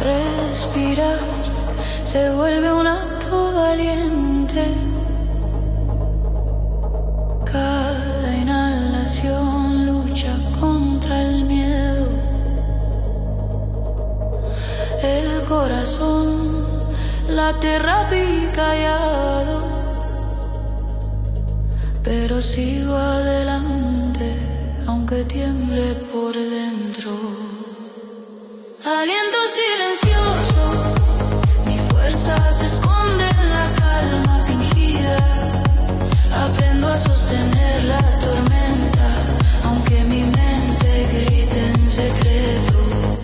Respirar se vuelve un acto valiente. Cada inhalación lucha contra el miedo. El corazón late rápido y callado, pero sigo adelante aunque tiemble por dentro. Aliento silencioso, mi fuerza se esconde en la calma fingida. Aprendo a sostener la tormenta, aunque mi mente grite en secreto.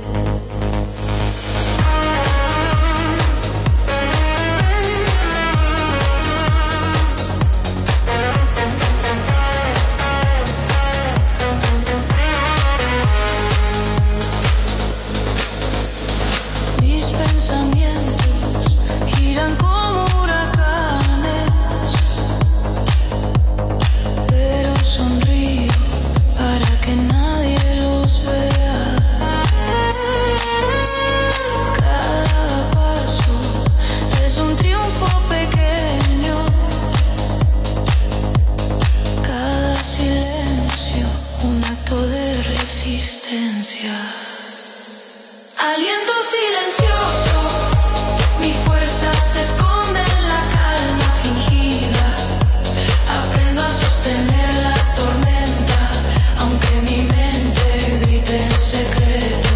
Aliento silencioso, mi fuerza se esconde en la calma fingida. Aprendo a sostener la tormenta, aunque mi mente grite en secreto.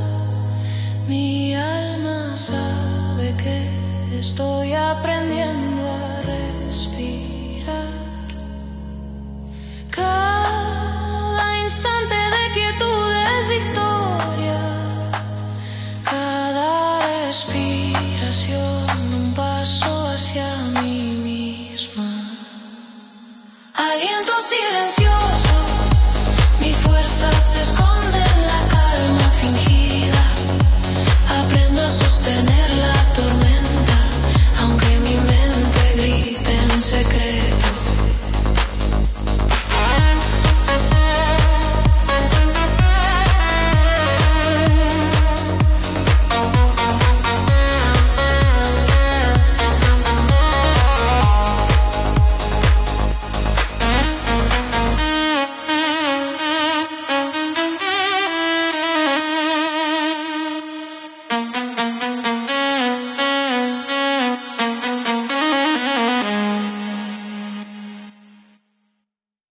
Mi alma sabe que estoy aprendiendo.